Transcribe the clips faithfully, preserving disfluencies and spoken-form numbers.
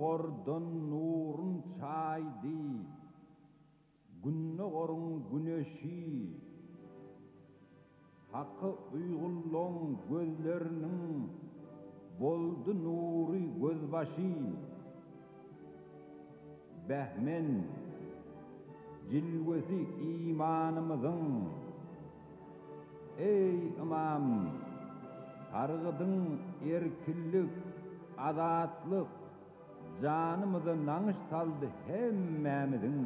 ordun nurun çaydı, günnoğorun güneşi, hakkı uygulluğun gözlerinin boldu nuri gözbaşı. Behmen cilvesi imanımızın, ey imam, targıdın erkillik, azatlık, canımızı nanış saldı hemmemizin.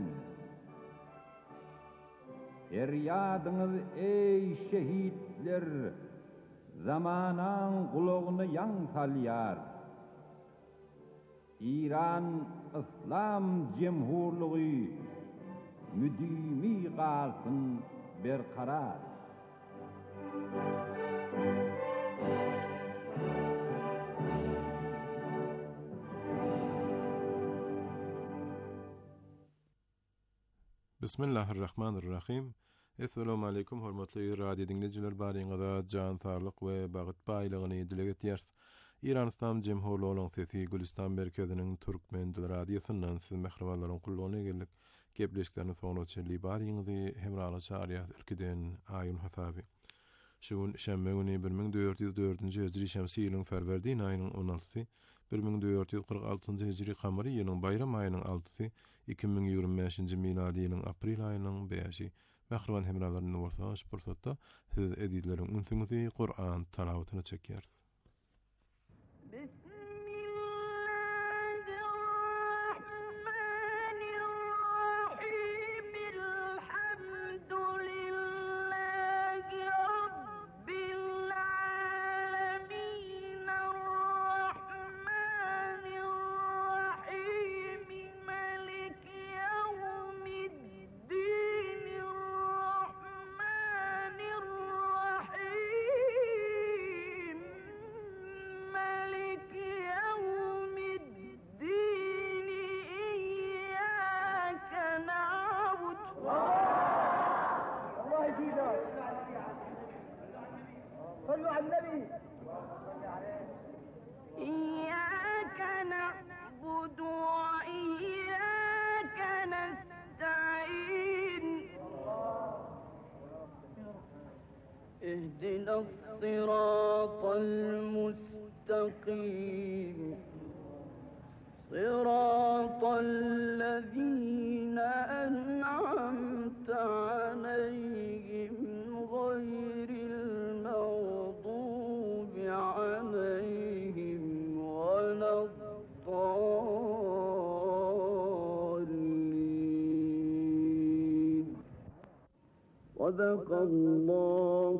Feryadınız ey şehitler, zamanan kulağını yan salyar. İran İslam Cemhurluğu müdimi kalsın berkarar. Bismillahirrahmanirrahim. Assalamu alaykum hormatly radio dinleyijiler, baryňyza jan sarlyk we bagyt baýlygyny dile getýäris. İran İslam Cemhurluğunyň sesi Gülistan merkeziniň türkmen dil radiosundan siz mehribanlaryň kullugyna geldik. Gepleşiklerini soňra çelli baryňyzy hemrala çarýar erkiden aýyn hasaby. Şuň şemme güni bir ming dört ýüz dördünji hijri şemsi ýylyň Ferwerdiň aýynyň on altysy, bir ming dört ýüz kırk altynjy hijri kamary ýylyň bayram aýynyň altysy, iki ming ýygrimi beşinji miladi ýylyň aprel aýynyň beşi. Mehriban hemralaryny bolsa, şu pursatda siz edileriň ünsüňizi Qur'an talawatyny çekýäris. صلوا على النبي. إياك نعبد وإياك نستعين اهدنا الصراط المستقيم صراط الذين أنعمت عليهم غير المغضوب عليهم ولا الضالين. صدق الله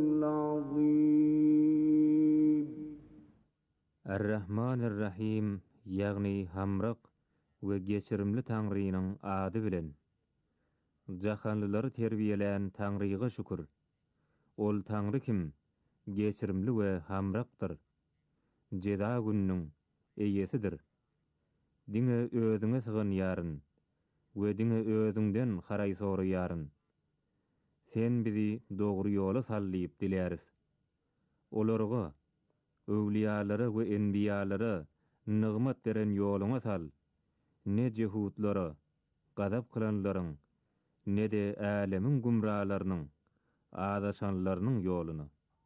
العظيم. الرحمن الرحيم ýagny hamrak we geçirimli Taňrynyň ady bilen. Jahanlylary terbiýelen Taňryga şükür. Ol Taňry kim? Geçirimli we hamrakdyr. Jeda günüň eýesidir. Diňe özüňe syganýaryn we diňe özüňden haraý soraýaryn. Sen bizi dogry ýola sallyp diläris. Olarga, öwliýalary we enbiýalary nygmat beren ýoluňa sal. Ne jehudlara, gadap kılanlaryň, ne de älemiň gumralarynyň, adaşanlarynyň ýoluny.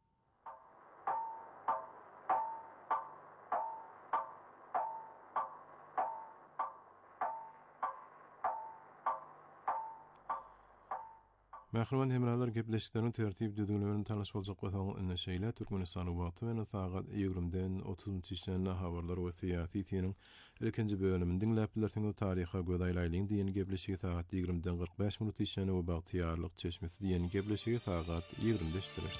Mehriban hemralar gepleşiklerini tertip düdüglerini tanış boljak bolsaň ine şeýle Türkmenistan wagty we sagat ýygrymdan otuzynjy işlerine habarlar we syýasy tiýeniň ilkinji bölümini dinläpdiler. Taryha gödaýlaýlyň diýen gepleşigi sagat ýygrymdan kırk beş minut işlerine we bagtyýarlyk çeşmesi diýen gepleşigi sagat ýygrym beş diler.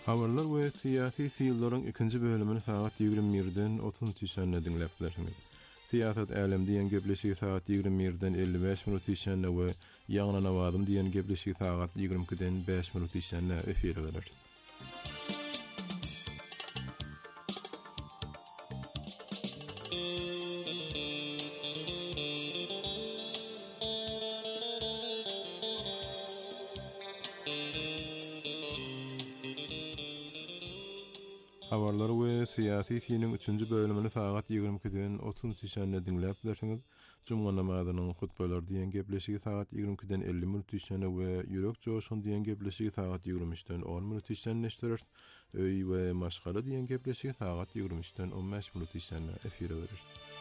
Habarlar we siyasi siylaryň ikinji bölümini saat ýigirme birden otuz üçe dinläp bilersiňiz. Siýasat älim diýen gepleşigi saat ýigirme birden elli beş minut işende we ýagna nawazym diýen gepleşigi saat ýigirme ikiden beş minut işende efire gelir. Habarlary we syýasy siniň üçünji bölümini saat ýigirme ikiden otuz üçe dinläp bilersiňiz. Juma namazynyň hutbalar diýen gepleşigi saat ýigirme ikiden elli minut işende we ýürek joşun diýen gepleşigi saat ýigirme üçden on minut işende işlerir. Öý we maşgala diýen gepleşigi saat ýigirme üçden on beş minut işende efire gelir.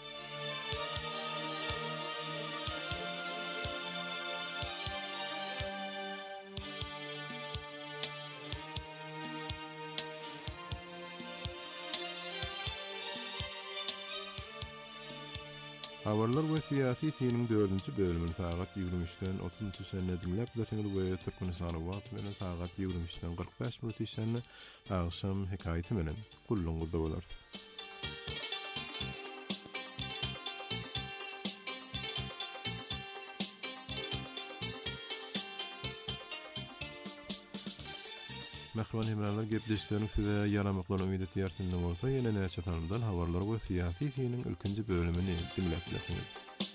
Habarlar we syýasy siniň dördünji bölümini saat ýigirme üçden otuz üçe dinläp bilersiňiz we Türkmenistan wagt bilen saat ýigirme üçden kırk beş minut işende agşam hekaýaty bilen gullungyzda bolar. Mehman hemralar gepleşýärler size ýaramaklar umyt etýärsiňiz bolsa ýene näçe tanymdan habarlar we syýasy siniň ilkinji bölümini dinläp bilersiňiz.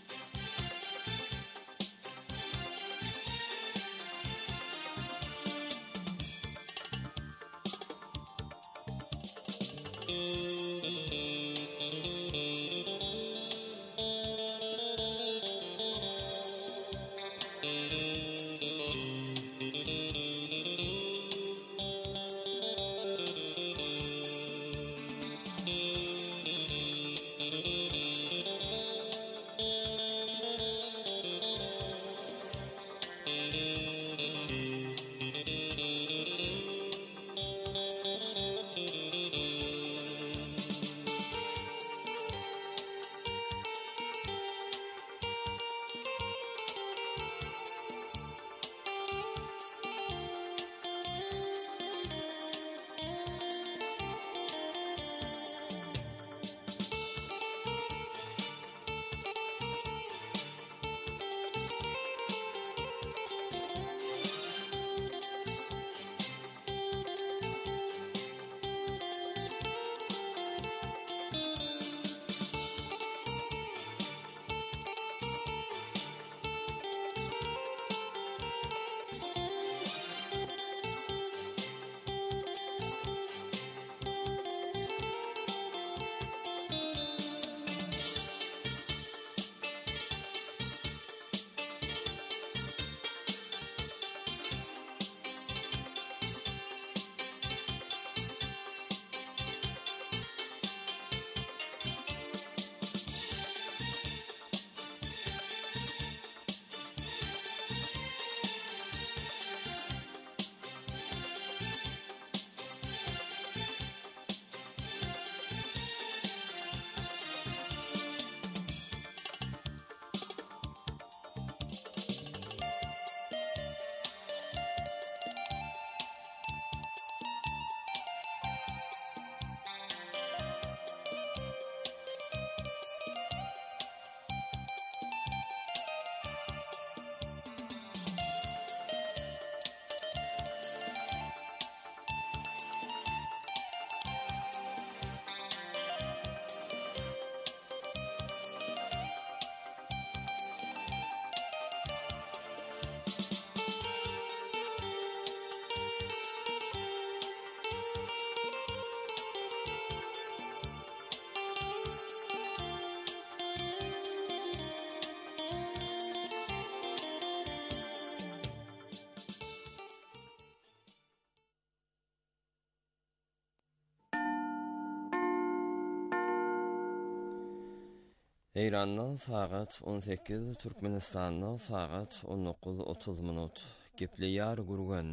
Eýranyň sagat on sekiz, Türkmenistanyň sagat on dokuz otuz minut. Gepleýär gurgan.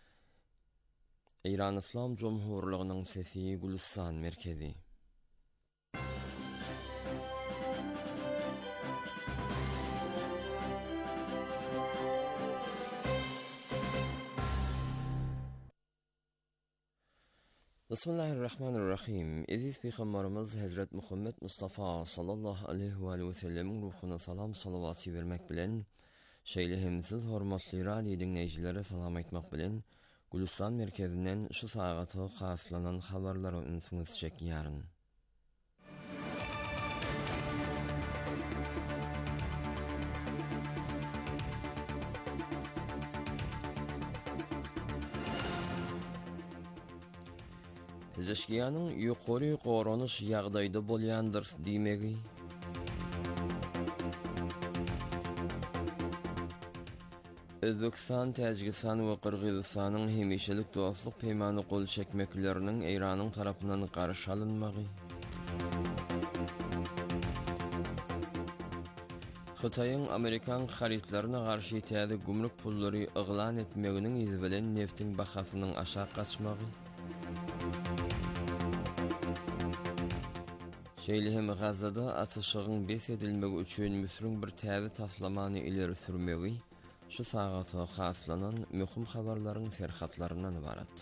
Eýran Islam Jumhurlygynyň sesi Gülistan merkezi. Bismillahirrahmanirrahim. Aziz Peygamberimiz Hazret Muhammed Mustafa sallallahu aleyhi ve aleyhi ve sellem'in ruhuna salam salavatı vermek bilen, şeýlehimsiz hormatly radio dinleýjilere salam aýtmak bilen, Gülistan merkezinden şu saagaty haslanan habarlara ünsüňiz çekýäryn. Pizişkiýanyň ýokary goranyş ýagdaýda bolýandyr diýmegi. Özbekistan, Täjikistan we Kyrgyzstanyň hemişelik dostluk peýmany gol çekmekleriniň Iranyň tarapyndan garşy alynmagy. Hytaýyň Amerikan haritlaryna garşy täze gümrük pullary yglan etmeginiň izi bilen neftiň bahasynyň aşağı gaçmagy. Şeýlehem Gazada atyşygyň bes edilmegi üçin müsrüň bir täze taslamany ileri sürmegi şu saagaty haslanan möhüm habarlaryň serhatlaryndan ibarat.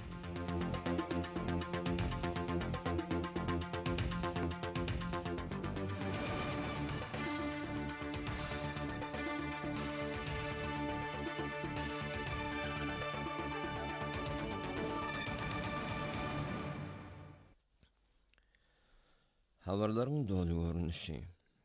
Habarlaryň dolu görünüşi.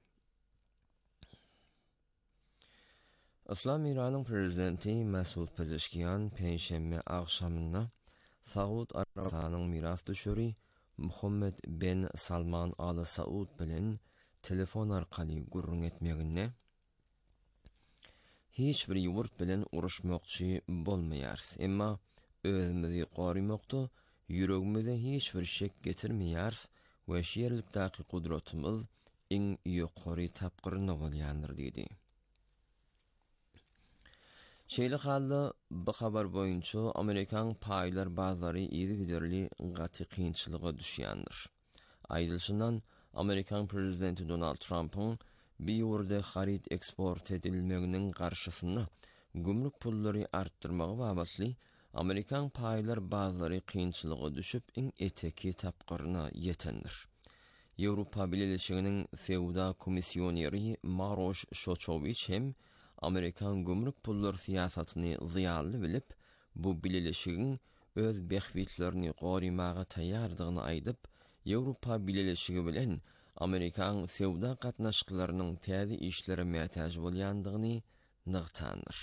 Islam İran'ın prezidenti Mesut Pezeshkian Perşembe akşamına Saud Arabistanyň miras düşüri Muhammed bin Salman Al Saud bilen telefon arkaly gurrun etmegine hiç bir ýurt bilen uruşmokçy bolmaýar. Emma özümizi gorymokda ýüregimize hiç bir şek getirmeýär we şeýerlikdäki kudretimiz iň ýokary tapgyryna bolýandyr diýdi. Şeýle halda bu habar boýunça Amerikan paýlar bazary ýeri giderli gaty kynçylyga düşýändir. Aýdylşyndan Amerikan prezidenti Donald Trump'ın bir ýurda harit eksport edilmeginiň garşysyna gümrük pullary artdyrmagy babatly Amerikan paýlar bazary kynçylyga düşüp iň eteki tapgyryna ýetendir. Ýewropa Birleşiginiň Fewda komissioneri Maroš Šočović hem Amerikan gümrük pullar siýasatyny zyýanly bilip, bu birleşigiň öz behwitlerini gorymaga taýýardygyny aýdyp, Ýewropa Birleşigi bilen Amerikan sewda gatnaşyklarynyň täze işlere mätäj bolýandygyny nygtandyr.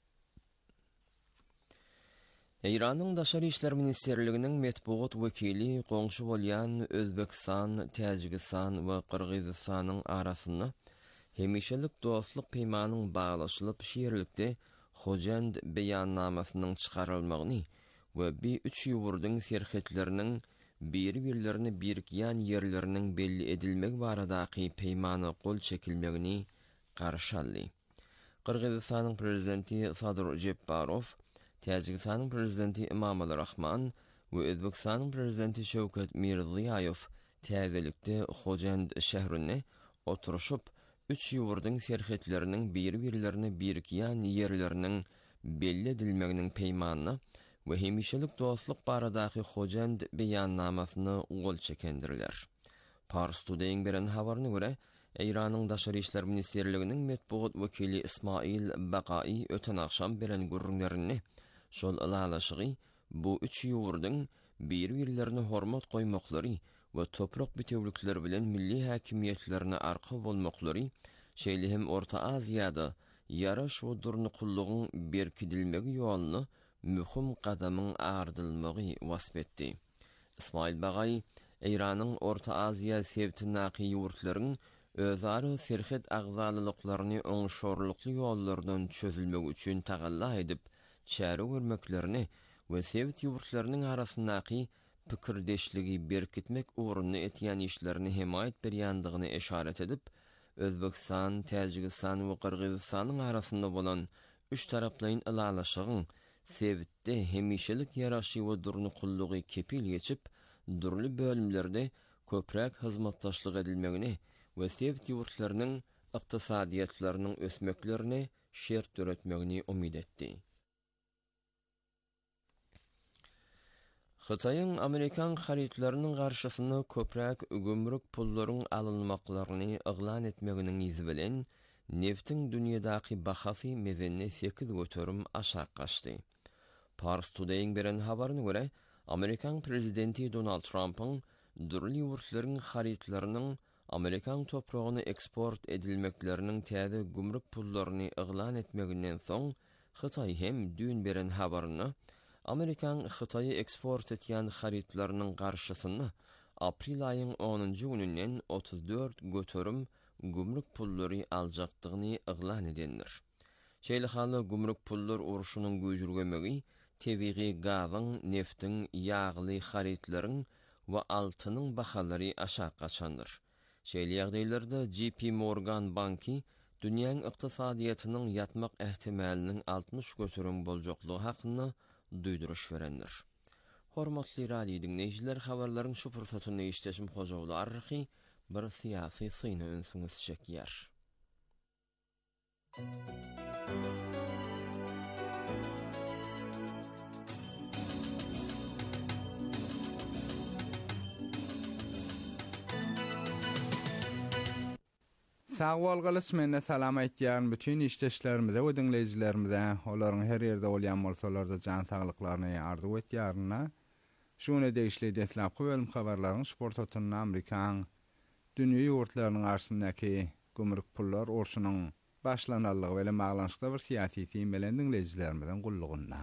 Iranyň Daşary işler ministerliginiň metbuat wekili goňşy bolýan Özbekistan, Täjikistan we Kyrgyzstanyň arasynda hemişelik dostluk peýmanyň baglaşylyp şeýerlikde Hojand beýannamasynyň çykarylmagyny we bir üç ýurdyň serhetleriniň bir-birlerini birikýän ýerleriniň belli edilmegi baradaky peýmany gol çekilmegini garşy aldy. Kyrgyzstanyň prezidenti Sadyr Jepbarov, Täjikistanyň prezidenti Emomali Rahman we Özbekistanyň prezidenti Şewket Mirziýow täzelikde Hojand şäherine oturuşyp üç ýurdyň serhetleriniň bir-birlerini birikýän ýerleriniň belli edilmeginiň peýmanyna we hemişelik dostluk baradaky Hojand beýannamasyny gol çekendirler. Pars Today'ň beren habaryna görä, Iranyň Daşary işler ministerliginiň metbuat wekili Ismail Baqai öten akşam beren gurrunlaryny şol alalaşygy bu üç ýurdyň bir-birlerini hormat goýmaklary we toprak bitewlikleri bilen milli häkimiýetlerine arka bolmaklary şeýle hem Orta Aziýada ýaraş we durnuqullygyň berkidilmegi ýoluny mühim gadamyň ardylmagy wasp etdi. Ismail Baqai, Iranyň Orta Aziýa sebtinaky ýurtlaryň özary serhet agzalylyklaryny oňşorlukly ýollardan çözülmegi üçin tagalla edip çäre görmeklerini we sebit ýurtlarynyň arasyndaky pikirdeşligi berkitmek uğruna etýän işlerini himayet berýändigini eşaret edip, Özbekistan, Täjikistan we Kyrgyzstanyň arasynda bolan üç taraplyň ilalaşygyň sebitde hemişelik ýaraşy we durnuqullygy kepil geçip, durly bölümlerde köprek hyzmatdaşlyk edilmegini we sebit ýurtlarynyň ykdysadyýetleriniň ösmeklerini şert döretmegini umid etdi. Xitayın Amerikan xaritlarynyň garşysyna köpräk gümrük pullaryň alynmaklaryny yglan etmeginiň izi bilen neftiň dünýädäki bahasy mezenine sekiz göterim aşağı gaçdy. Pars Today'ň beren habaryna görä, Amerikan prezidenti Donald Trump'ın dürli ýurtlaryň xaritlarynyň Amerikan topragyna eksport edilmekleriniň täze gümrük pullaryny yglan etmeginden soň Xitay hem dün beren habaryna Amerikan Xitay'a eksport etýän xaritlarynyň garşysyny aprel aýynyň onuncu gününden otuz dört göterim gümrük pullary aljakdygyny yglan edendir. Şeýlehaly gümrük pullar uruşunyň güýjürgemegi tebiği gazyň, neftiň, ýagly xaritlaryň we altynyň bahalary aşağı gaçandyr. Şeýle ýagdaýlarda J P Morgan banki dünýäň ykdysadyýatynyň ýatmak ähtimaliniň altmış göterim boljaklygy hakyna duýduruş berendir. Hormatly radio dinleýijiler, habarlaryň şu pursatyny işleşim hojaglarky bir syýasy syny önsüňiz çekýär. Sağ bolgalyş menne salam aýtýan bütün işleşlerimize we dinleýijilerimize, olaryň her ýerde bolýan bolsalar da jan saglyklaryny arzu etýärna. Şunu deýişli deslapky bölüm habarlaryň sport otunyna Amerikan dünýä ýurtlarynyň arasyndaky gümrük pullar urşunyň başlananlygy bilen baglanşykda bir syýasy fin bilen dinleýijilerimizden gullugyna.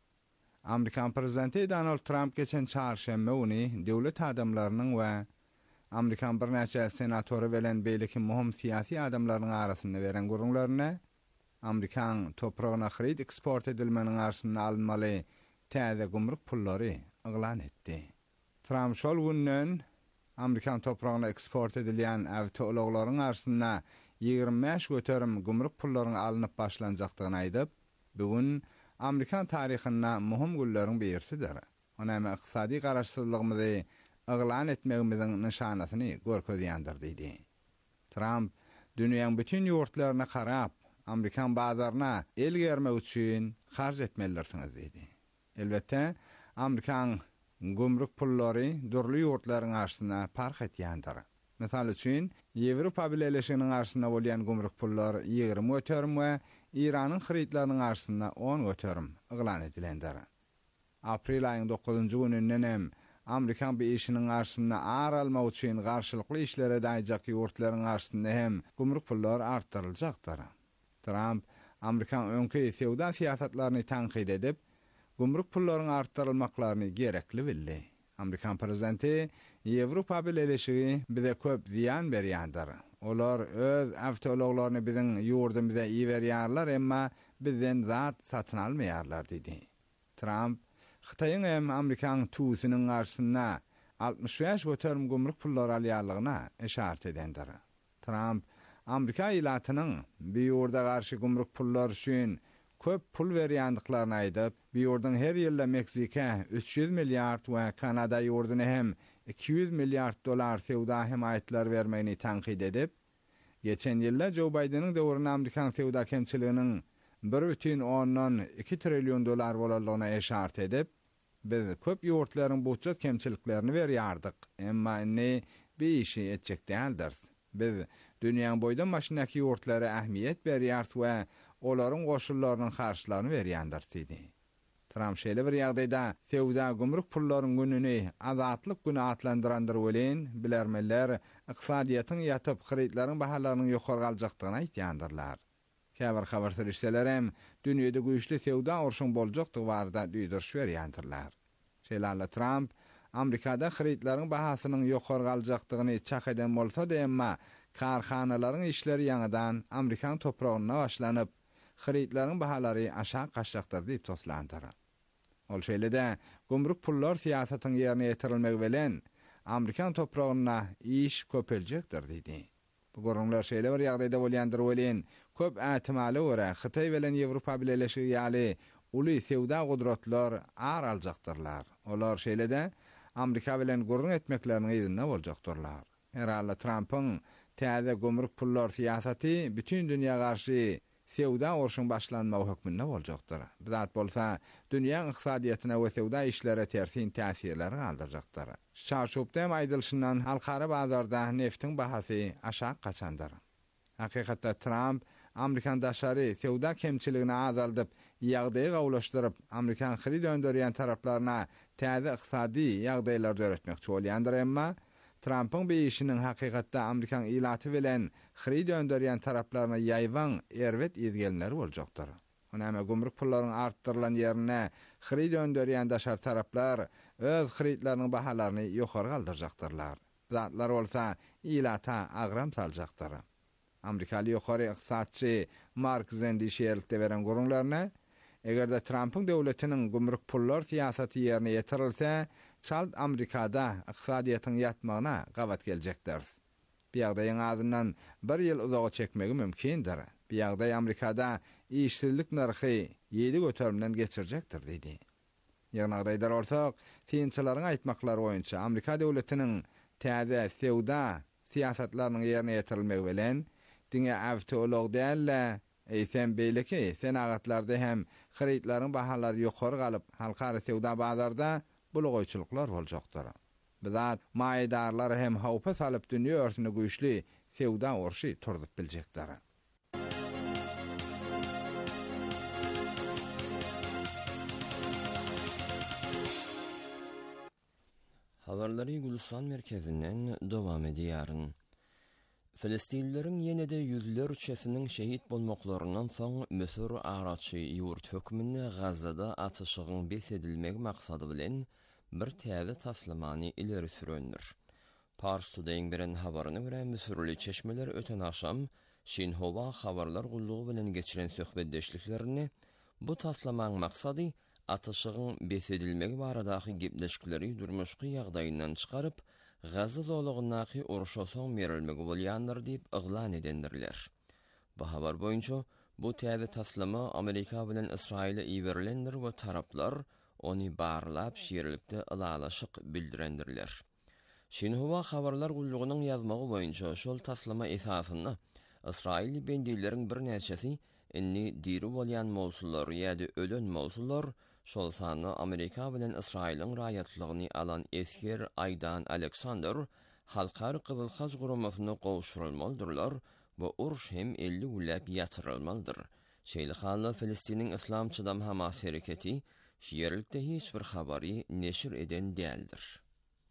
Amerikan prezidenti Donald Trump geçen çarşembe güni döwlet adamlarynyň we Amerikan bir näçe senatory bilen beýleki muhim syýasy adamlarynyň arasynda beren gurulmaryna Amerikan topragyna xarit eksport edilmeniň arşyny almaly täze gümrük pullary yglan etdi. Trump şol günden Amerikan topragyna eksport edilýän awtologlaryň arşyna ýygrimi beş göterim gümrük pullaryň alınıp başlanjakdygyny aýdyp, bugün Amerikan taryhynda muhim günleriň birisidir. Ona hem ykdysady garaşsyzlygymyzy yglan etmegimiziň nişanasyny görkezýändir diýdi. Trump dünýäň bütün ýurtlaryna karap, Amerikan bazaryna el germek üçin harj etmelirsiniz diýdi. Elbetde Amerikan gümrük pullary dürli ýurtlaryň arşyna park etýändir. Mesal üçin, Ýewropa Birleşiginiň arşyna bolýan gümrük pullar ýygrimi göterim we İranyň xaritlarynyň arşyna on göterim yglan edilendir. Aprel aýynyň dokuzuncu gününden hem Amerikan bir işinin arşyna ar almak üçin garşylykly işlere daýjak ýurtlaryň arşyna hem gümrük pullar artdyryljakdyr. Trump Amerikan öňki sewda syýasatlaryny tanqid edip, gümrük pullaryň artdyrylmaklaryny gerekli bildi. Amerikan prezidenti Ýewropa Birleşigi bize köp ziyan berýändir. Olar öz awtologlaryny biziň ýurdymyza iýerýärler, emma bizden zat satyn almaýarlar diýdi. Trump Xitayň hem Amerikan tuğusynyň garşyna altmış beş göterim gümrük pullary alýarlygyna işaret edendir. Trump Amerika ýylatynyň bir ýurda garşy gümrük pullar üçin köp pul berýändiklaryny aýdyp, bir ýurdyň her ýylda Meksika üç yüz milliard we Kanada ýurdyna hem iki yüz milliard dolar sewda himayetler bermegini tanqid edip, geçen ýylda Joe Biden'in döwründe Amerikan sewda kemçiliginiň bir бүтүн ondan iki trilyon dolar bolarlygyna işaret edip, biz köp ýurtlaryň budjet kemçiliklerini berýärdik, emma ne bir işi etjek däldir. Biz dünýäň boýdan maşynaky ýurtlara ähmiýet berýärs we olaryň goşullarynyň harçlaryny berýändir diýdi. Trump şeýle bir ýagdaýda sewda gümrük pullaryň gününi azatlyk güni atlandyrandyr bilen bilermeler ykdysadyýatyň ýatyp xaritlaryň bahalarynyň ýokary galjakdygyny aýtýandylar. Käbir habar serişlerem dünýede güýçli sewda urşuň boljakdygy barada duýduruş berýändirler. Şeýle Trump Amerikada xaritlaryň bahasynyň ýokary galjakdygyny çak eden bolsa da, emma karhanalaryň işleri ýaňydan Amerikan topragyna başlanyp xaritlaryň bahalary aşağı gaçjakdyr diýip toslandyr. Ol şeýle-de gümrük pullar syýasatyny ýerine ýetirilmegi bilen Amerikan topragyna iş köpeljekdir diýdi. Bu gorunlar şeýle bir ýagdaýda bolýandyr bilen köp ähtimaly görä Xitay bilen Ýewropa Birleşigi ýaly uly sewda gudratlar ar aljaktyrlar. Olar şeýle-de Amerika bilen gurrun etmeklerini ýygyna boljakdyrlar. Herhalde Trump'ın täze gümrük pullar syýasaty bütün dünýä garşy sewda urşun başlanmagy hökmünde boljakdyr. Bizat bolsa dünýä ykdysadyýatyna we sewda işlere tersin täsirler galdyrjakdyr. Çarşupda aýdylşyndan halkara bazarda neftin bahasy aşağı gaçandyr. Hakykatda Trump Amerikan daşary sewda kemçiligini azaldyp, ýagdaýy gawlaşdyryp, Amerikan hiri döndürýän taraplarına täze ykdysady ýagdaýlar döretmekçi bolýandyr, emma Trump'ın beýişiniň hakykatda Amerikan ilaty bilen hiri döndürýän taraplarına ýaýwan erwet izgelenleri boljakdyr. Onama gümrük pullaryny artdyrylan ýerine hiri döndürýän daşar taraplar öz hiritlarynyň bahalaryny ýokary galdyrjaktyrlar. Zatlar bolsa ilata agram saljakdyr. Amerikaly ýokary ykdysatçy Mark Zendişerlikde beren gurulmaryna egerde Trump'ın döwletiniň gümrük pullar siýasaty ýerine ýetirilse, çald Amerikada ykdysadyýatyň ýatmagyna gawat geljekdir. Bu ýagdaýyň azyndan bir ýyl uzaga çekmegi mümkindir. Bu ýagdaý Amerikada işsizlik narhy ýedi götermeden geçirjekdir diýdi. Ýagnaýdaýlar ortak synçylaryň aýtmaklary boýunça Amerika döwletiniň täze sewda siýasatlarynyň ýerine ýetirilmegi bilen diňe awtolog dälle eýsen beýleki senagatlarda hem hiritlaryň bahalary ýokary galyp halkara sewda bazarda bulugoýçuluklar boljakdyr. Bizat maýdarlar hem hawpa salyp dünýä örsüne güýçli sewda urşy turdup biljekdir. Habarlary Gülistan merkezinden dowam edýäryn. Filistinlilerin ýene-de ýüzler çesiniň şehit bolmaklarynyň soň Mesir araçy ýurt hökmünde Gazada atyşygyň besedilmegi maksady bilen bir täze taslamany ileri sürendir. Pars Today beren habaryna görä Mesirli çeşmeler öten akşam Şinhova habarlar gullugy bilen geçiren söhbetdeşliklerini bu taslamaň maksady atyşygyň besedilmegi baradaky gepleşikleri durmuşky ýagdaýyndan çykaryp Gaza zolugynaky uruşa soň berilmegi bolýandyr diýip yglan edendirler. Bu habar boýunça bu täze taslama Amerika bilen Israile iýerilendir we taraplar ony barlap şeýerlikde ılalaşyk bildirendirler. Şinhova habarlar gullugynyň ýazmagy boýunça şol taslama esasyny Israil bendileriň bir näçesi inni diri bolýan mowsullar ýa-da ölen mowsullar şol sany Amerika bilen Israiliň raýatlygyny alan esker Aydan Alexander halkary Gyzyl Haj guramasyna gowşurulmalydylar we uruş hem elli ulap ýatyrylmalydyr. Şeýle hally Filistiniň Islam çydam Hamas hereketi şeýerlikde hiç bir habary neşir eden däldir.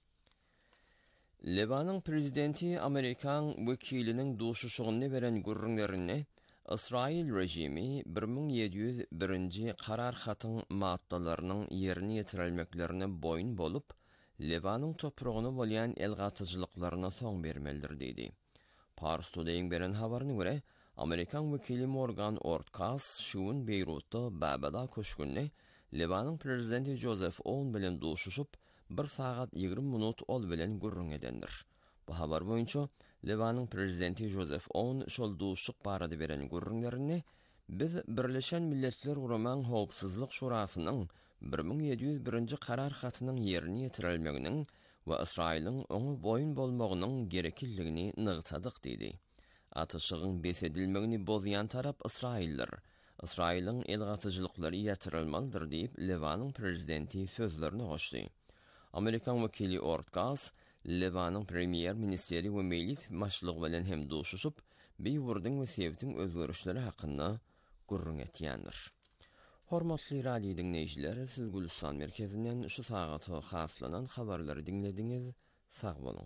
Lebanyň prezidenti Amerikan wekiliniň duşuşygyny beren gurrunlaryny Israil rejimi bir ming ýedi ýüz birinji karar hatyň maddalarynyň ýerine ýetirilmeklerine boýun bolup, Lebanyň topragyny bolýan elgatyjylyklaryna soň bermelidir diýdi. Pars Today beren habaryna görä, Amerikan wekili Morgan Ortkas şuun Beyrutda Babada köşkünni Lebanyň prezidenti Joseph Aoun bilen duşuşup bir saat ýygrimi minut ol bilen gurrun edendir. Bu habar boýunça Lebanyň prezidenti Joseph Aoun şol duşuk barada beren gurrunlaryny biz Birleşen Milletler Guramaň Howpsuzlyk Şurasynyň bir ming ýedi ýüz birinji karar hatynyň ýerine ýetirilmeginiň we Israiliň oňa boýun bolmagynyň gerekilligini nygtadyk diýdi. Atyşygyň besedilmegini bozýan tarap Israildir. Israiliň elgatyjylyklary ýatirilmalydyr diýip Lebanyň prezidenti sözlerini goşdy. Amerikan wekili Ortgas Lebanyň premier ministeri we mejlis başlygy bilen hem duşuşup, beýwurdyň we sebtiň özgörüşleri hakynda gurrun etýändir. Hormatly radio dinleýijiler, siz Gülistan merkezinden şu sagata haslanan habarlary dinlediňiz. Sag bolun.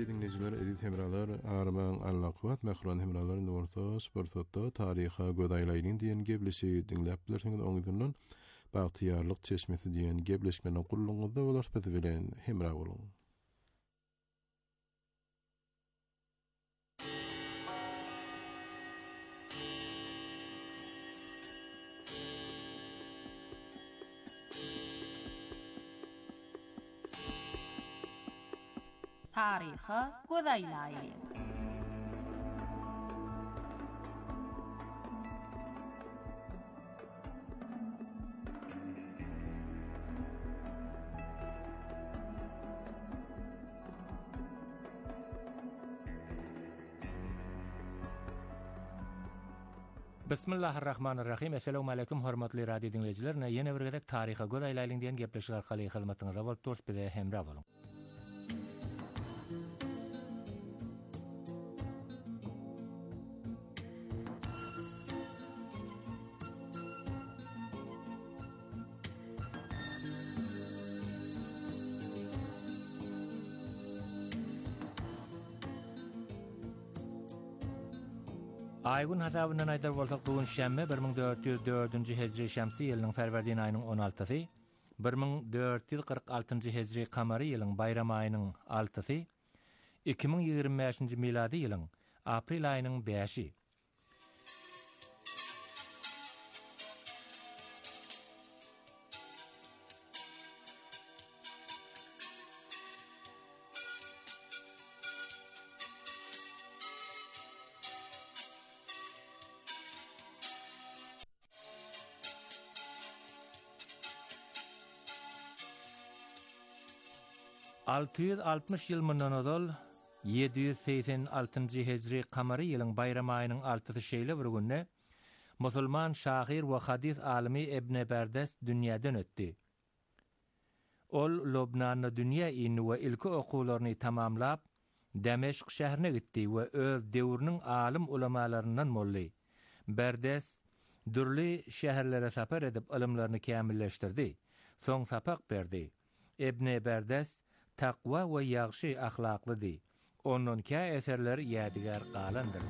radi dinleyijiler, edit hemralar, Arman Allaqvat, Mehran hemralar, Norta, Sportotda, tariha gödaylaýlyň diýen gebleşi dinläp bilersiňiz oňyzyndan, bagtyýarlyk çeşmesi diýen gebleşmeni gulluňyzda bolar bilen hemra boluň. Tariha gödäýläýin. Bismillahirrahmanirrahim. Assalamu alaykum hormatly radio dinleyijiler. Ýene bir gezek taryha gödäýläýin diýen gepleşik arkaly hyzmatyňyzda bolup durýar bize hemra boluň. Aygun hasabından aýdar bolsak bugün şämme bir ming dört ýüz dördünji hejri şämsi ýylynyň Ferwerdiň aýynyň on altysy, bir ming dört ýüz kırk altynjy hejri kamary ýylyň bayram aýynyň altysy, iki ming ýygrimi beşinji milady ýylyň aprel aýynyň beşi. altı yüz altmış ýyl mundan ozal yedi yüz seksen altynjy hejri kamary ýylyň bayram aýynyň altysy şeýle bir günne musulman şahyr we hadis alimi Ibn Berdes dünýäden ötdi. Ol Lubnanyň dünýä ýyny we ilki okuwlaryny tamamlap Demeşk şäherine gitdi we öz döwrüniň alim ulamalaryndan molly. Berdes dürli şäherlere sapar edip ilmlerini kämilleşdirdi. Soň sapak berdi. Ibn Berdes takwa we ýagşy ahlaklydy. Onun kä eserleri ýadigar galandyr.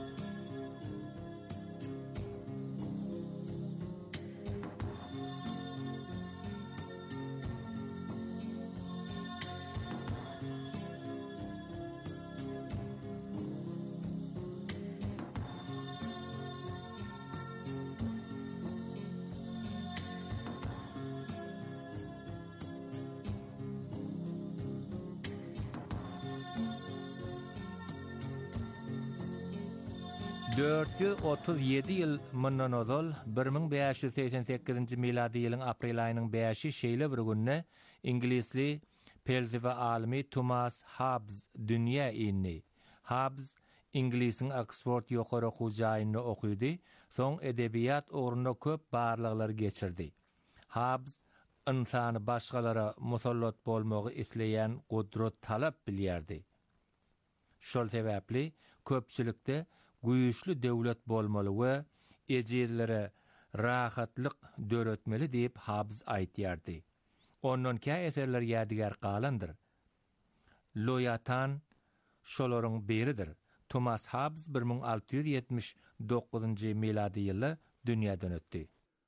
dört yüz otuz ýedi ýyl mundan ozal bir ming beş yüz seksen sekizinji milady ýylyň aprel aýynyň beşi şeýle bir günne ingilisli felsefe alimi Thomas Hobbes dünýä ýyny. Hobbes Inglisiň Oxford ýokary okuw jaýyny okuýdy, soň edebiýat ugrunda köp barlyklar geçirdi. Hobbes insany başgalara musallat bolmagy isleýän gudrat talap bilýärdi. Şol sebäpli köpçülikde güýçli döwlet bolmaly we ejirlere rahatlyk döretmeli diýip Hobbes aýtýardy. Ondan kä eserler ýadigar galandyr. Loyatan şolaryň biridir. Thomas Hobbes bir ming alty yüz ýetmiş dokuzynjy milady ýyly dünýäden ötdi.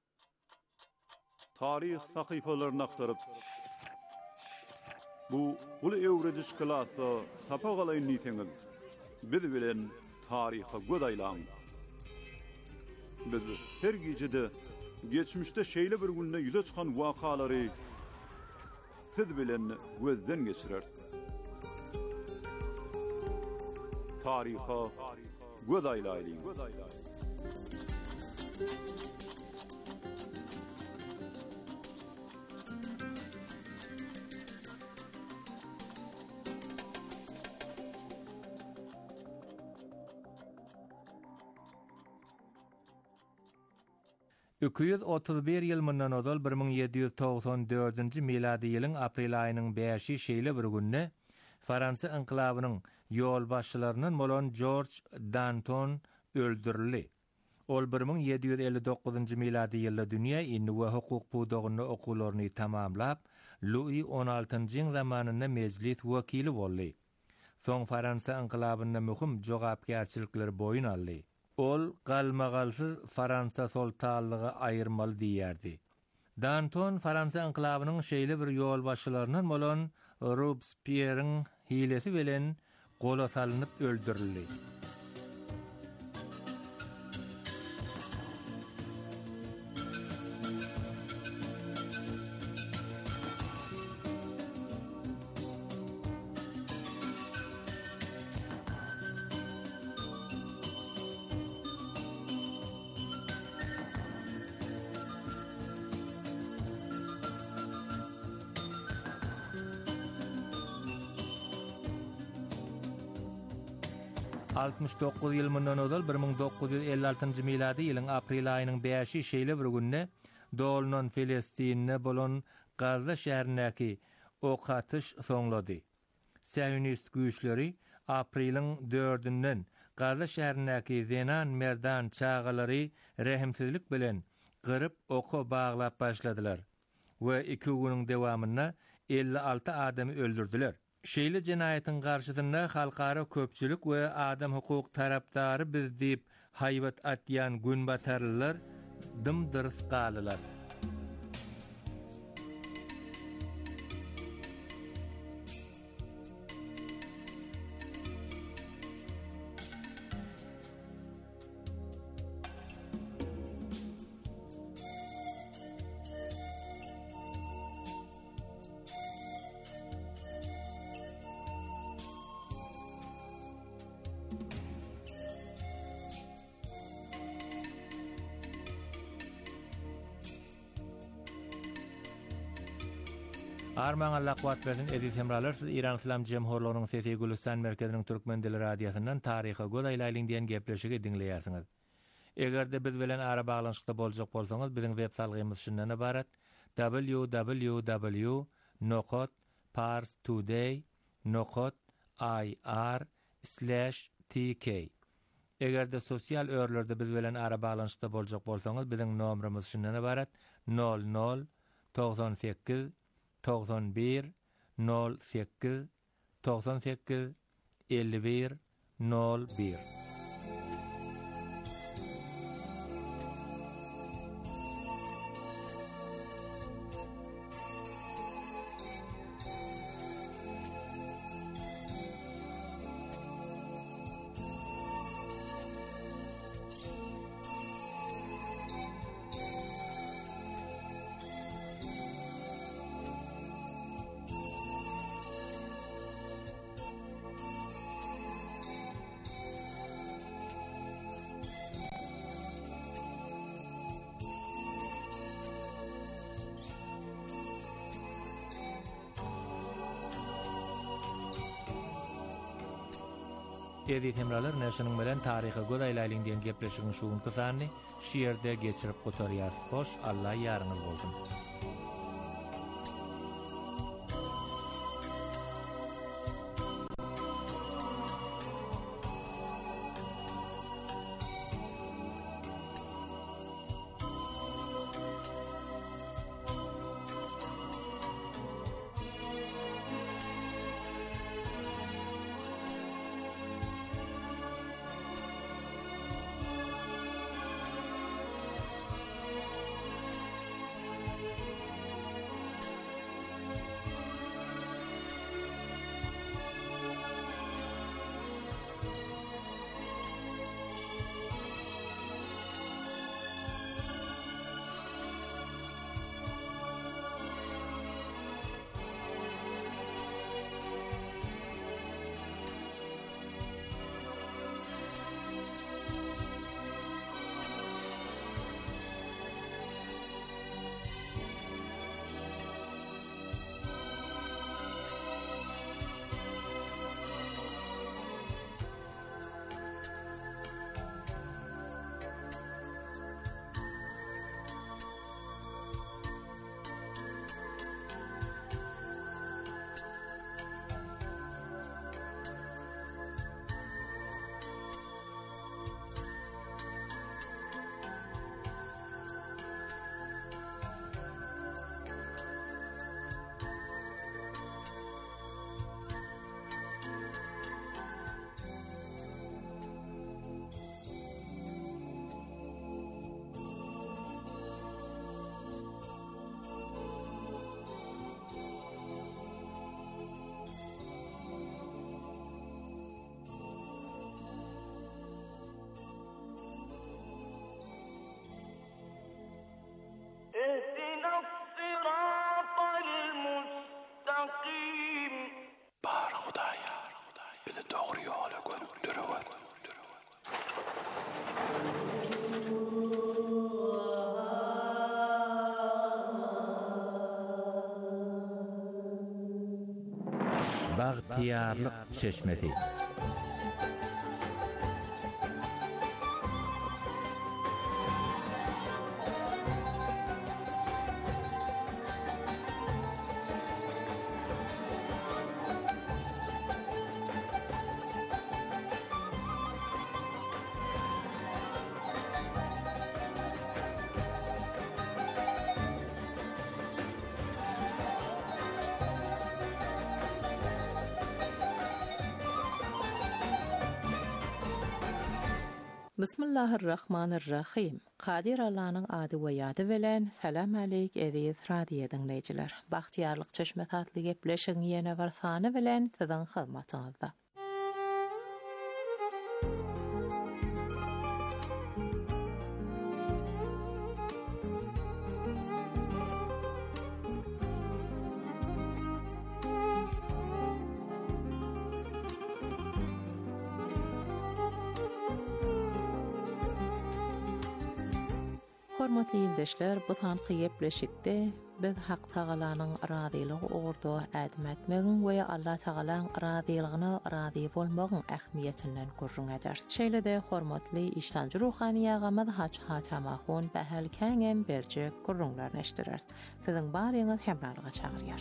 Tarih sahypalaryny aktaryp bu uly ewrediş klasy tapagalyň niseňiz biz bilen tariha gödäýläň. Biz her gejede geçmişde şeýle bir günde ýüze çykan wakalary siz bilen gözden geçirer. Tariha gödäýläýin. iki yüz otuz bir ýyl mundan ozal bir ming ýedi yüz togsan dördünji milady ýylyň aprel aýynyň beşi şeýle bir günne Fransa inqilabynyň ýol başçylaryndan bolan George Danton öldürildi. Ol bir ming ýedi yüz elli dokuzynjy milady ýylda dünýä ýyny we hukuk puwdagyny okuwlaryny tamamlap Louis on altynjy zamanyny mejlis wekili boldy. soň Fransa inqilabyna möhüm jogapkärçilikleri boyun aldy. Ol galmagalsyz Fransa sultanlygy aýyrmaly diýerdi. Danton Fransa inqilabynyň şeýle bir ýol başçylarynyň bolan Robespierre'ň hilesi bilen gola salynıp öldürildi. altmış dokuz ýyl mundan öňel bir ming dokuz ýüz elli altyncy milady ýylyň aprel aýynyň beşi şeýle bir günne Dolnan Filistine bolan Gazza şäherindäki ok atyş soňlady. Siyonist güýçleri apreliň dördünden Gazza şäherindäki Zenan Merdan çağalary rehimsizlik bilen gyryp oka baglap başladylar we iki güniň dewamynda elli alty adamy öldürdiler. Şeýle jenaýatyň garşysynda halkara köpçülik we adam hukuk tarapdary biz diýip haýbat atýan günbatarlylar dymdyrys galylar. Arman Allah kuwat bersin edil hemralar siz İran İslam Cemhurluğunyň sesi Gülistan merkeziniň türkmen dili radiosundan taryhy godaýlaýlyň diýen gepleşigi dinleýärsiňiz. Egerde biz bilen ara baglanşykda boljak bolsaňyz biziň web salgymyz şundan ibarat w w w nokta parstoday nokta i r slash t k. Egerde sosial örlerde biz bilen ara baglanşykda boljak bolsaňyz biziň nomerimiz şundan ibarat nol nol doksan sekiz doksan bir nol sekiz doksan sekiz elli bir nol bir. Edit hemralar näşiniň bilen taryhy godaýlaýlyň diýen gepleşigiň şuň kysany şiýerde geçirip gotarýar. Hoş, Allah ýarňyz bolsun. ýarlyk çeşmesi. Bismillahirrahmanirrahim. Qadir Allah'ın adı ve yadı bilen salam aleyk ediz radiyo dinleyiciler. Baxtiyarlık çeşme tatlı gepleşin yene varsanı bilen sizin hizmetinizde. Hormatly ýoldaşlar, bu sanky gepleşikde biz Hak Tagalanyň razylygy orda ädim etmegin we Allah Tagalaň razylygyny razy bolmagyň ähmiýetinden gurrun eder. Şeýle-de hormatly iştanjy ruhany ýagamyz Haç Hatamaxun behel käňem berje gurrunlaryny eşdirer. Siziň baryňyz hemralyga çagyrýar.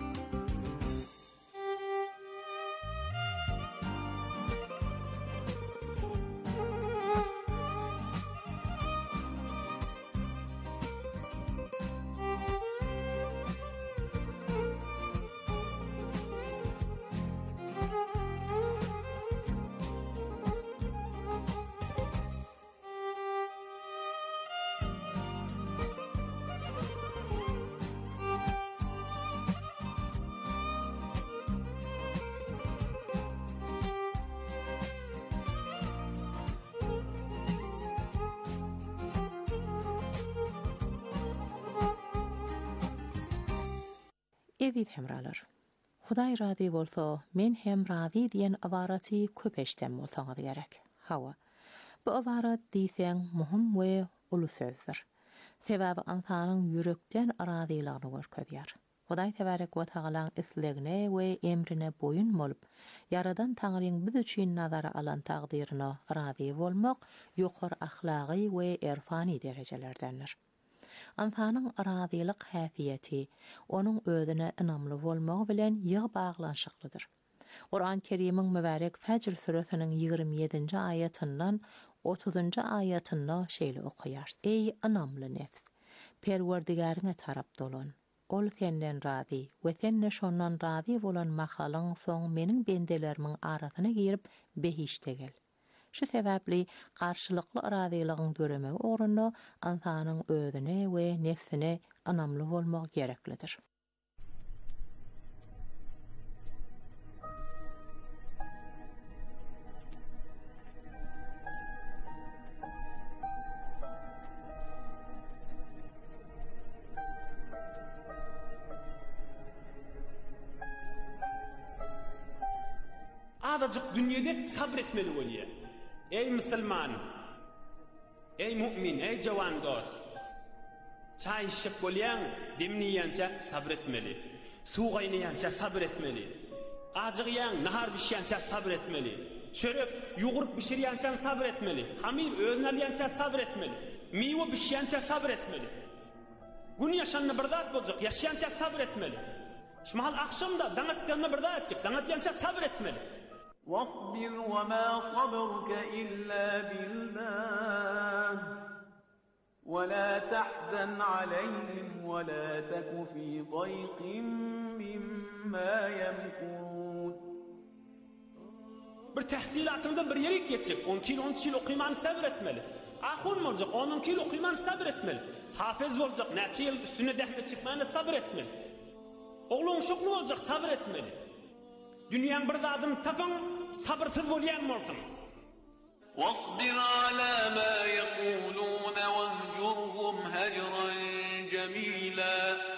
Edit hemralar. Hudaý rady bolsa, men hem rady diýen ibaraty köp eşdem bolsaňyz gerek. Hawa. Bu ibarat diýseň muhim we uly sözdür. Sebäbi insanyň ýürekden radylygyny görkezýär. Hudaý tebarek we Tagalaň islegine we emrine boyun bolup, Yaradan Taňryň biz üçin nazara alan taqdirini rady bolmak ýokary ahlaky we erfani derejelerdendir. Insanyň radylyk häsiýeti onuň özüne inamly bolmagy bilen ýyg baglanşyklydyr. Qur'an-ı Kerim'iň mübarek Fecr suresiniň ýigirme ýedinji ayatyndan otuzunji ayatynda şeýle okuýar. Ey inamly nefs, Perwerdigäriňe tarap dolan. Ol senden rady we senne şondan rady bolan mahalyň soň meniň bendelerimiň arasyna girip behişde gel. Şu sebäpli garşylykly radylygyň döremegi orunda insanyň özüne we nefsine anamly bolmak gereklidir. Adacık dünyada sabretmeli bolýar. Ey Müslüman, ey mümin, ey jawan dost. Çay içip bolýan, demniýänçe sabretmeli. Suw gaýnaýança sabretmeli. Ajygýan, nahar bişýänçe sabretmeli. Çörek ýugurup bişirýänçe sabretmeli. Hamir öňüne alýança sabretmeli. Miwe bişýänçe sabretmeli. Gün ýaşanyny bir zat boljak, ýaşaýança sabretmeli. Şmal akşamda daňatdyny bir zat çyk, daňatýança sabretmeli. واصبر وما صبرك إلا بالله ولا تحزن عليهم ولا تك في ضيق مما يمكرون. Bir tahsilatında bir yere geçecek. on kilo on kilo okuyman sabretmeli. Ahun olacak, on kilo okuyman sabretmeli. Hafız olacak, neçe yıl üstüne dehmet çıkmayana sabretmeli. Oğlun şoklu olacak, sabretmeli. Dünyanın bir dadını tapın, sabırsız bolýan bolsun. واصبر على ما يقولون وانجرهم هجرا جميلا.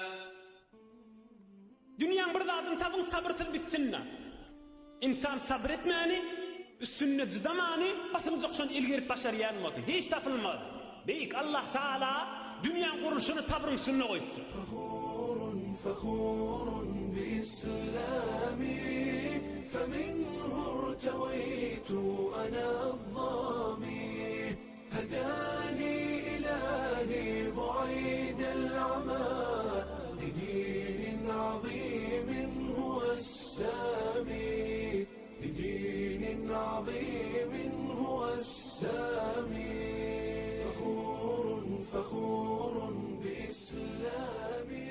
Dünyanın bir dadını tapın, sabırsız bitsinler. İnsan sabretmeni, üstüne cıdamani, basımcık şun ilgirip başarıyan bolsun. Hiç tapılmaz. Beyik Allah Teala dünyanın kuruluşunu sabrın üstüne koyuptur. فخور بإسلامي فمنه ارتويت أنا الظامي هداني إلهي بعيد العمى لدين عظيم هو السامي لدين عظيم هو السامي فخور فخور بإسلامي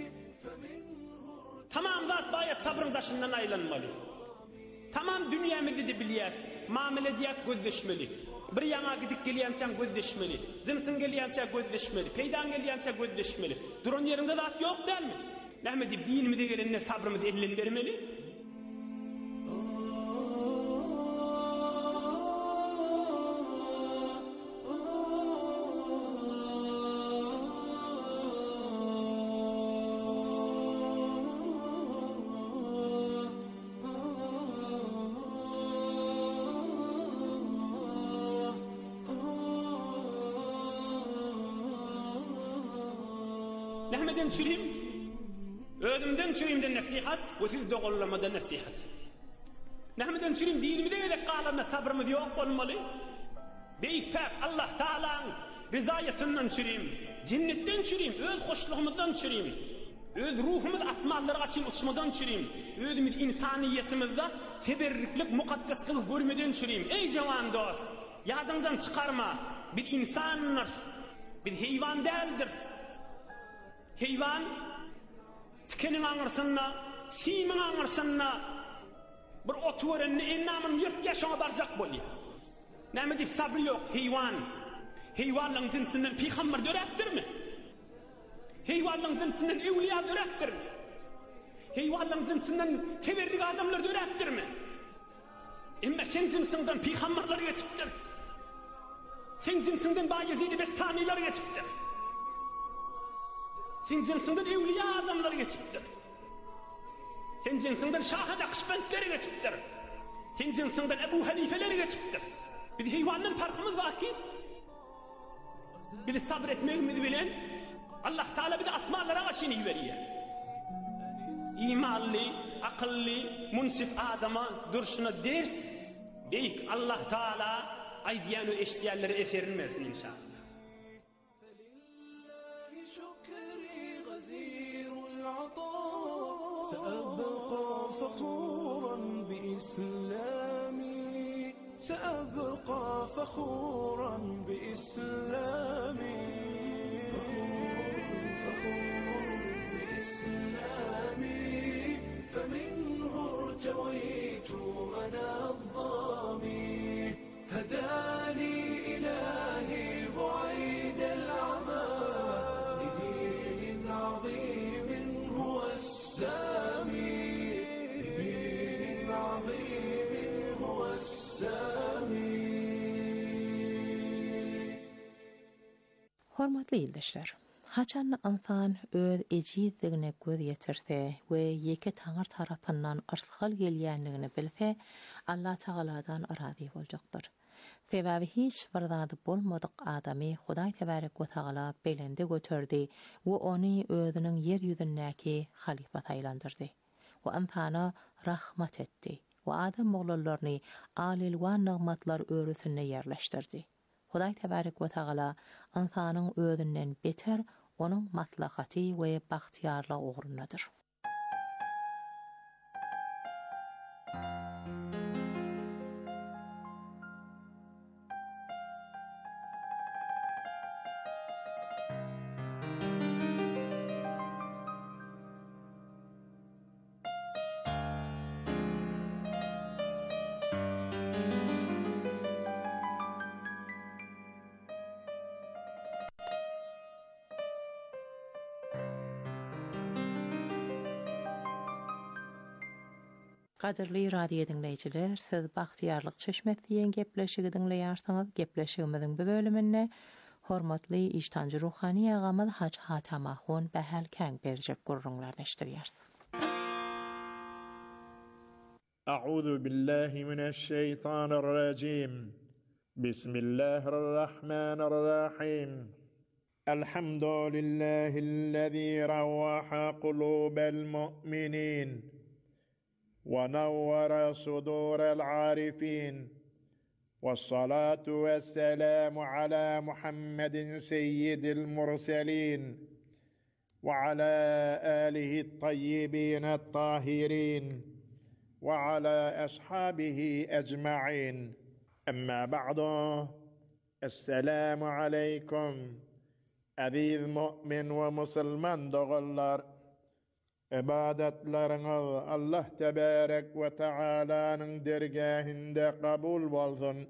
Tamam zat bayat sabrın taşından aylanmalı. Tamam dünyamızı da biliyat, muamele diyat gözleşmeli. Bir yana gidip geliyança gözleşmeli. Zimsin geliyança gözleşmeli. Peydan geliyança gözleşmeli. Durun yerinde zat yok değil mi? Nehme deyip dinimize gelenine sabrımızı elini vermeli. Nehmeden çürüyüm, ödümden çürüyümden nasihat, ve siz doğrulamada nasihat. Nehmeden çürüyüm, dinimde öyle kalanına sabrımız yok olmalı. Beyik pek Allah Teala'nın rızayetinden çürüyüm, cennetten çürüyüm, öz hoşluğumuzdan çürüyüm, öz ruhumuz asmalları aşın uçmadan çürüyüm, özümüz insaniyetimizde teberrüklik, mukaddes kılık görmeden çürüyüm. Ey cavan dost, yadından çıkarma, bir insandır, bir hayvan değildir. Hayvan, tikenin ağırsınna, simin ağırsınna, bir otuvarın ennamın yırt yaşama barcak bolya. Näme deyip sabrı yok, hayvan. Hayvanlığın cinsinden peygamber dörektir mi? Hayvanlığın cinsinden evliya dörektir mi? Hayvanlığın cinsinden teberrik adamlar dörektir mi? Ama sen cinsinden peygamberler geçiptir. Sen cinsinden Bayezid-i Bestamiler geçiptir. Sen cinsinden evliya adamlar geçiptir. Sen cinsinden Şah-ı Nakşibendler geçiptir. Sen cinsinden Ebu Hanifeler geçiptir. Bir de hayvanın farkımız var ki. Bir de sabretmemizi bilen Allah Teala bir de asmalara aşını veriyor. İmanlı, akıllı, munsif adama duruşuna ders deyik Allah Teala aydiyanu eşdiyenleri eserin versin inşallah. سأبقى فخورا بإسلامي سأبقى فخورا بإسلامي فخور بإسلامي فمنه ارتويت أنا الظامي هداني إلهي بعيد العمى لدين عظيم هو السامي لدين عظيم هو السامي. Hormatly ýyldaşlar, haçan insan öz ejizdigine göz ýetirse we ýeke taňar tarapyndan arsygal gelýänligini bilse, Allah Taala'dan razy boljakdyr. Sebäbi hiç bir zady bolmadyk adamy Hudaý Tebarek we Taala belende götürdi we ony özüniň ýer ýüzündäki halifa taýlandyrdy. We insana rahmat etdi we adam oğlallaryny alil we nigmatlar örüsine ýerleşdirdi. Hudaý Tebarek we Taala insanyň özünden beter onuň maslahaty we bagtyarlyk ugrundadyr. Qadirli radio dinleyijiler, siz bagtyarlyk çeşmet diýen gepleşigi dinleýärsiňiz. Gepleşigimiziň bu bölüminde hormatly iştancı ruhani agamyz Haç Hatamahun Behel Käň berjek gurrunlaryny eşdirýärsiz. A'udhu billahi mineşşeytanirracim. Bismillahirrahmanirrahim. Elhamdülillahillezî ravvaha kulûbel mu'minin. ونور صدور العارفين، والصلاة والسلام على محمد سيد المرسلين وعلى آله الطيبين الطاهرين وعلى أصحابه أجمعين. أما بعد، السلام عليكم أبيذ مؤمن ومسلمان دغلر ibadetleriniz Allah tebarek ve Teala'nın dergahinde kabul bolsun.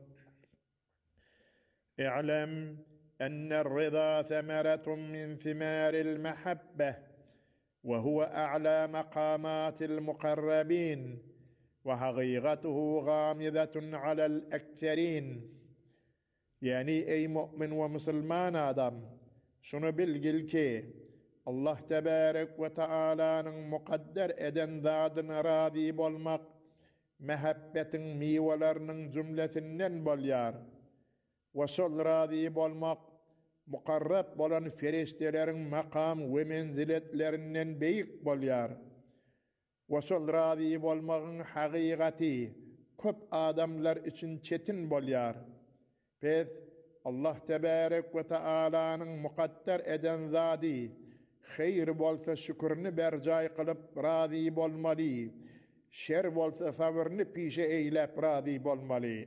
İ'lem enne'r-rıza semeretun min simaril mehabbe ve huve a'la maqamatil muqarrabin ve hakikatuhu gamizetun alel ekserin. Yani ey mümin ve Müslüman adam, şunu bilgil ki Allah tebarek ve Teala'nın mukadder eden zatına razı bolmak mehabbetin mivelerinin cümlesinden bolyar. Ve şol razı bolmak mukarrab bolan feriştelerin makam ve menziletlerinden beyik bolyar. Ve şol razı bolmağın hakikati köp adamlar için çetin bolyar. Pes Allah tebarek ve Teala'nın mukadder eden zatı hayır bolsa şükürni berjay kılıp razı bolmalı. Şer bolsa sabrni pişe eylep razı bolmalı.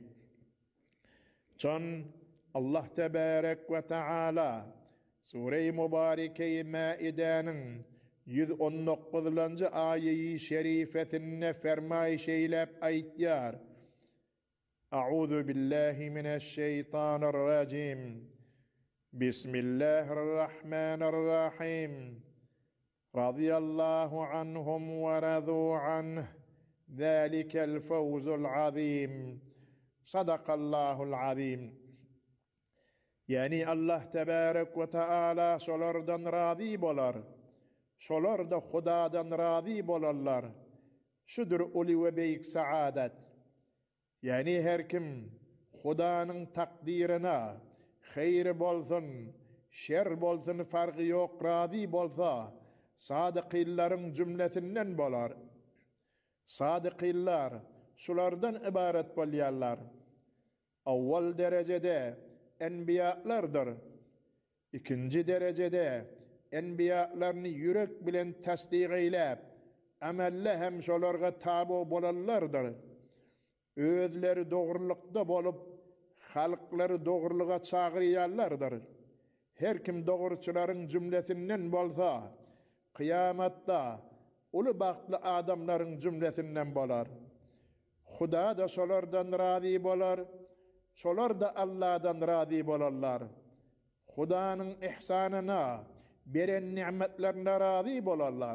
Çon Allah tebarek ve Teala Sure-i Mübareke-i Maide'nin yüz on dokuzuncu ayeyi şerifetine fermayış eylep aytyar. A'udhu billahi mineşşeytanirracim. Bismillahirrahmanirrahim. Radiyallahu anhum ve radu anh. Zalikel fawzul azim. Sadakallahul azim. Yani Allah tebarek ve Teala şolardan razı bolar. Şolar da Hudadan razı bolarlar. Şudur uli ve beyik saadet. Yani her kim Hudanın takdirine hayır bolsun, şer bolsun farkı yok razı bolsa, sadıkillerin cümlesinden bolar. Sadıkiller şulardan ibaret bolyarlar. Avval derecede enbiyalardır. İkinci derecede enbiyalarını yürek bilen tasdik eylep, amelle hem şolarga tabu bolallardır. Özleri doğrulukta bolup, halkları doğruluğa çağırıyarlardır. Her kim doğruçuların cümlesinden bolsa, kıyamatta ulu baktlı adamların cümlesinden bolar. Huda da şolardan razı bolar, şolar da Allah'dan razı bolarlar. Hudanın ihsanına, beren nimetlerine razı bolarlar.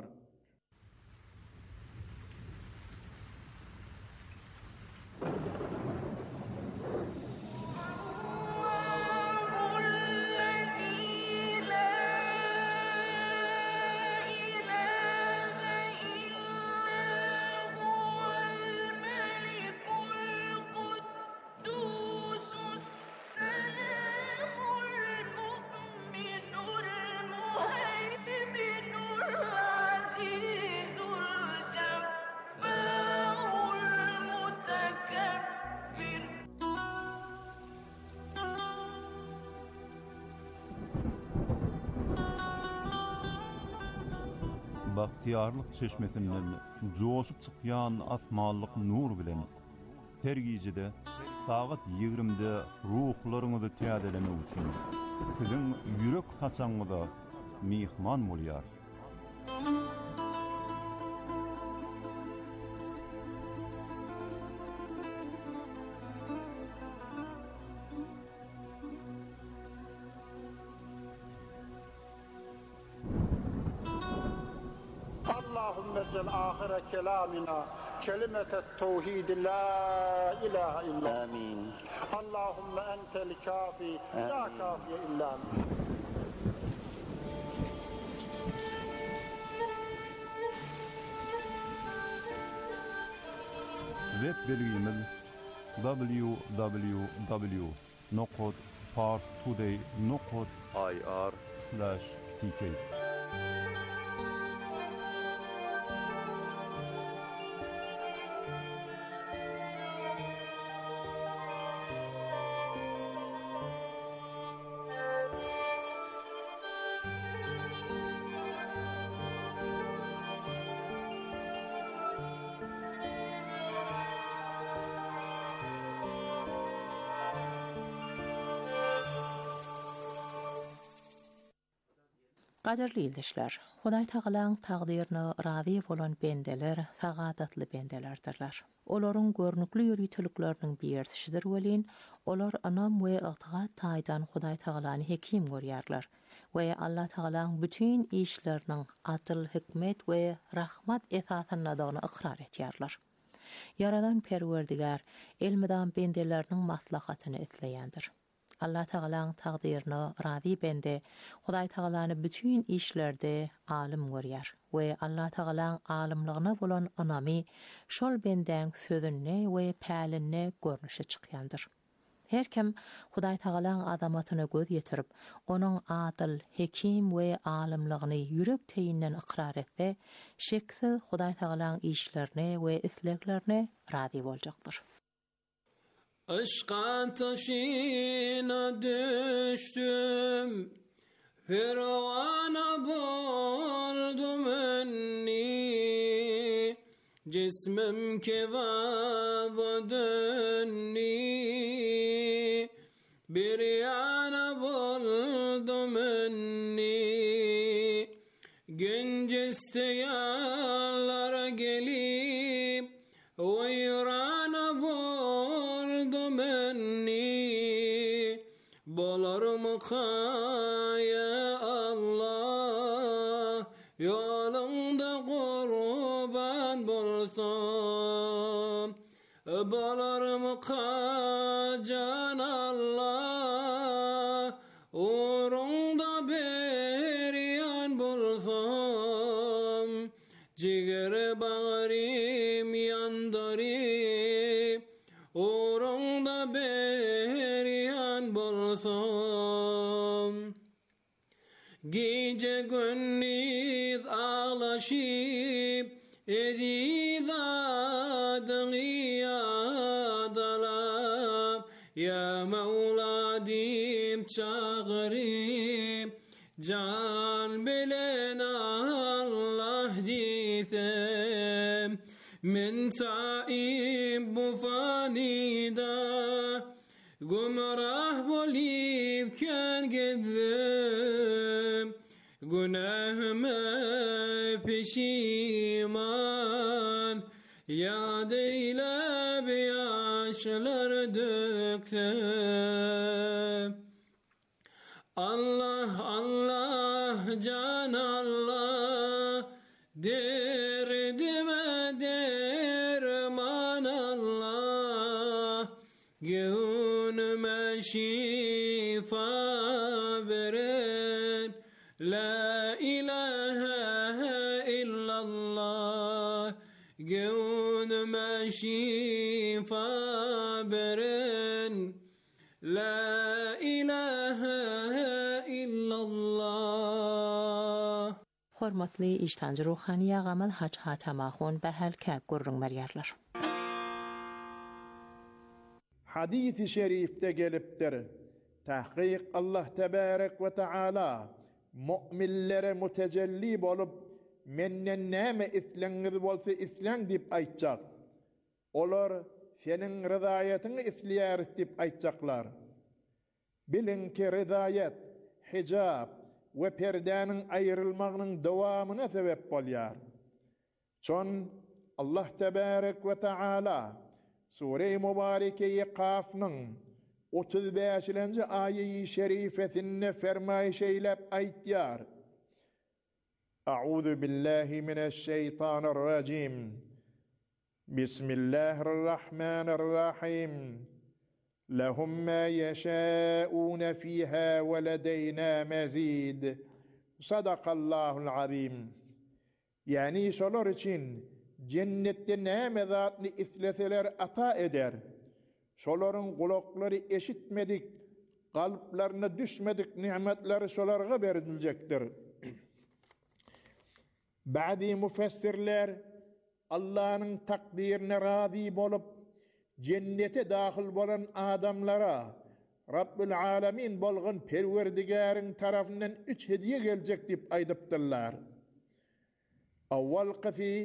Bahtiyarlık çeşmesinden coşup çıkyan asmallık nur bilen her gecede saat yigrimde ruhlarınızı tiyadeleme için sizin yürek haçanıda mihman bolyar. نزل آخر كلامنا كلمة التوحيد لا إله إلا آمين. اللهم أنت الكافي لا كافي إلا أنت. Web bilgimiz w w w nokta pars today nokta i r slash t k. Qadirli ildişler, Hudaý Tagalaň taqdirine razy bolan bendeler sagadatly bendelerdirler. Olaryň görnükli ýürütülükleriniň birleşidir welin, olar anam we ygtygat taýdan Hudaý Tagalany hekim görýärler we Allah Tagalaň bütün işleriniň atyl hikmet we rahmat esasynyny ikrar etýärler. Yaradan Perwerdigar elmidan bendeleriniň maslahatyny isleýändir. Allah Tagalaň taqdirine razy bende Hudaý Tagalany bütün işlerde alim görýär we Allah Tagalaň alimligine bolan anamy şol benden sözüne we päline görnüşe çykýandyr. Her kim Hudaý Tagalaň adamatyna göz ýetirip, onuň adyl, hekim we alimligini ýürek teýinden ikrar etse, şeksiz Hudaý Tagalaň işlerini we isleklerini razy boljakdyr. Aşka taşına düştüm, Firavana boldum önni, Cismim kebaba dönni, Bir yana boldum önni, Günceste yarlara gelip, Oyrana boldum önni, Bolarım kaya Allah, Yolunda kurban bolsam, Bolarım kacan Allah, Uğrunda beryan bolsam, Ciger bağrım yandırıp, Uğrunda beryan bolsam, Gece gündüz ağlaşıp, Ediz adını yadalam, Ya Mevla deyip çağırıp, Can bilen Allah diysem, Men taib bu fanida, Gumrah bolip kän gezdim, Günahıma peşiman, Yad eylep yaşlar döktüm. Allah Allah can Allah, derdime derman Allah, gönlüme şifa veren, La ilahe illallah, gönlüme şifa veren, La ilahe illallah. Hormatly iştancı ruhani ağamad haç hatamahun behelke gurrun meriyarlar. Hadis-i şerifte gelipdir. Tahqiq Allah tebarek ve taala mu'minlere mutecelli bolup menden näme isleňiz bolsa isleň dip aýtjak. Olar senin rızayetin isleyeriz dip aýtjaklar. Bilin ki rızayet, hicab ve perdenin ayrılmağının devamına sebep bolýar. Çon Allah tebarek ve taala Sure-i Mübareke-i Kaf'nın otuz beşinci ayeyi şerifesinde fermayiş eylep aýtýar. A'udhu billahi mineşşeytanirracim. Bismillahirrahmanirrahim. Lehum ma yeşâûne fîhâ ve ledeynâ mezîd. Sadakallahul azim. Yani şolar için cennette näme zatly isleseler ata eder. Şolaryň gulaklary eşitmedik, kalplarına düşmedik nimetleri şolarga beriljekdir. Ba'di müfessirler Allah'ın takdirine razi bolup cennete dahil bolan adamlara Rabbul Alamin bolgan Perwerdigarın tarafından üç hediye gelecek dip aýdypdyrlar. Awwal qisi